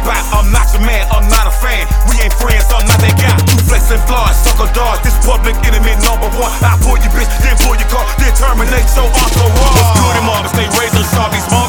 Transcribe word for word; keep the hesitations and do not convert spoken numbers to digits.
spot. I'm not your man, I'm not a fan. We ain't friends, I'm not that guy. You flexing flaws, sucker dog. This public enemy number one. I pull your bitch, then pull your car, then terminate your entourage. What's good, mama? Stay razor sharp, these